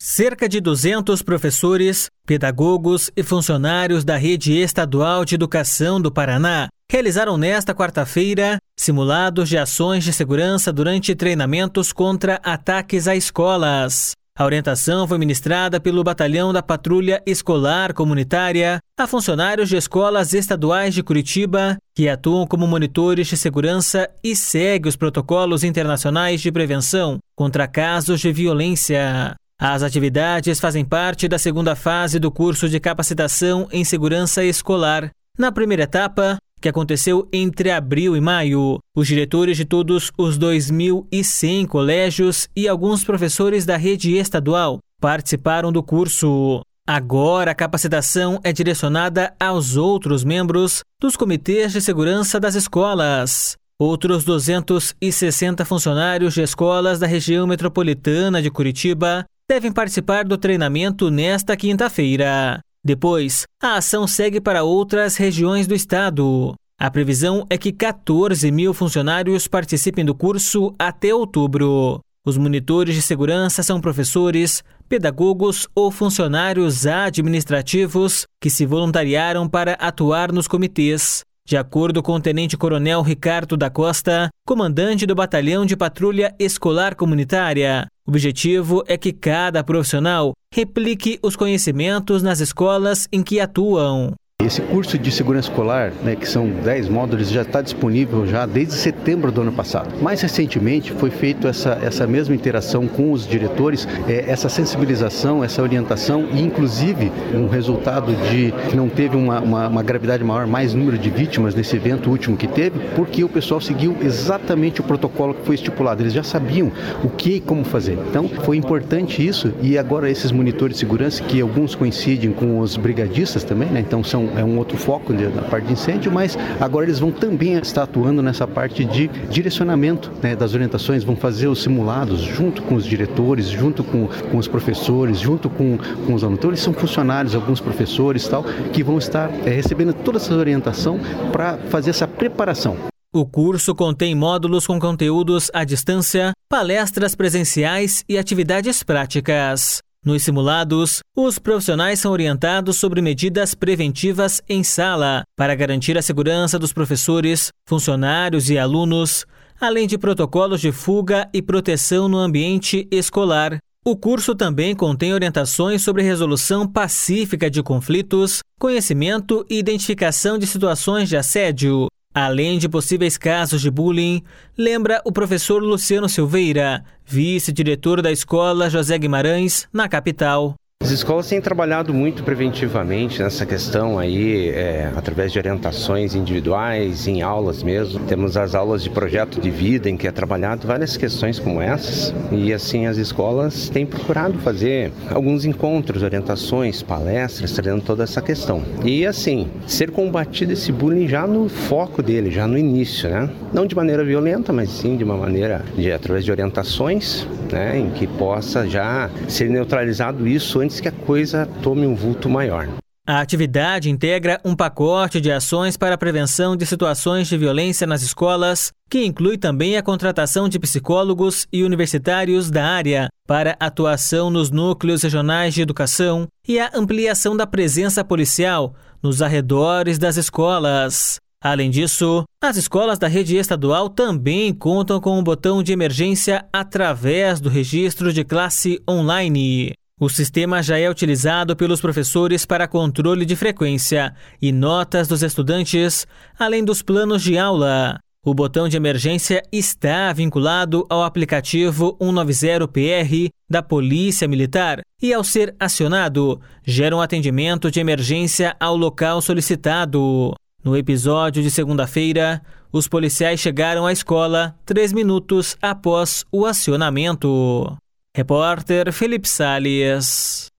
Cerca de 200 professores, pedagogos e funcionários da Rede Estadual de Educação do Paraná realizaram nesta quarta-feira simulados de ações de segurança durante treinamentos contra ataques a escolas. A orientação foi ministrada pelo Batalhão da Patrulha Escolar Comunitária a funcionários de escolas estaduais de Curitiba que atuam como monitores de segurança e seguem os protocolos internacionais de prevenção contra casos de violência. As atividades fazem parte da segunda fase do curso de capacitação em segurança escolar. Na primeira etapa, que aconteceu entre abril e maio, os diretores de todos os 2.100 colégios e alguns professores da rede estadual participaram do curso. Agora, a capacitação é direcionada aos outros membros dos comitês de segurança das escolas. Outros 260 funcionários de escolas da região metropolitana de Curitiba devem participar do treinamento nesta quinta-feira. Depois, a ação segue para outras regiões do estado. A previsão é que 14 mil funcionários participem do curso até outubro. Os monitores de segurança são professores, pedagogos ou funcionários administrativos que se voluntariaram para atuar nos comitês. De acordo com o Tenente-Coronel Ricardo da Costa, comandante do Batalhão de Patrulha Escolar Comunitária, o objetivo é que cada profissional replique os conhecimentos nas escolas em que atuam. Esse curso de segurança escolar, que são 10 módulos, já está disponível já desde setembro do ano passado. Mais recentemente foi feita essa mesma interação com os diretores, essa sensibilização, essa orientação e inclusive um resultado de que não teve uma gravidade maior, mais número de vítimas nesse evento último que teve, porque o pessoal seguiu exatamente o protocolo que foi estipulado. Eles já sabiam o que e como fazer. Então foi importante isso e agora esses monitores de segurança, que alguns coincidem com os brigadistas também, então é um outro foco na parte de incêndio, mas agora eles vão também estar atuando nessa parte de direcionamento das orientações, vão fazer os simulados junto com os diretores, junto com os professores, junto com os alunos. Então, eles são funcionários, alguns professores que vão estar recebendo toda essa orientação para fazer essa preparação. O curso contém módulos com conteúdos à distância, palestras presenciais e atividades práticas. Nos simulados, os profissionais são orientados sobre medidas preventivas em sala para garantir a segurança dos professores, funcionários e alunos, além de protocolos de fuga e proteção no ambiente escolar. O curso também contém orientações sobre resolução pacífica de conflitos, conhecimento e identificação de situações de assédio, além de possíveis casos de bullying, lembra o professor Luciano Silveira, vice-diretor da Escola José Guimarães, na capital. As escolas têm trabalhado muito preventivamente nessa questão aí, através de orientações individuais, em aulas mesmo. Temos as aulas de projeto de vida, em que é trabalhado várias questões como essas. E assim, as escolas têm procurado fazer alguns encontros, orientações, palestras, trazendo toda essa questão. E assim, ser combatido esse bullying já no foco dele, já no início, né? Não de maneira violenta, mas sim de uma maneira, através de orientações, em que possa já ser neutralizado isso antes que a coisa tome um vulto maior. A atividade integra um pacote de ações para a prevenção de situações de violência nas escolas, que inclui também a contratação de psicólogos e universitários da área para atuação nos núcleos regionais de educação e a ampliação da presença policial nos arredores das escolas. Além disso, as escolas da rede estadual também contam com um botão de emergência através do registro de classe online. O sistema já é utilizado pelos professores para controle de frequência e notas dos estudantes, além dos planos de aula. O botão de emergência está vinculado ao aplicativo 190PR da Polícia Militar e, ao ser acionado, gera um atendimento de emergência ao local solicitado. No episódio de segunda-feira, os policiais chegaram à escola 3 minutos após o acionamento. Repórter Felipe Salles.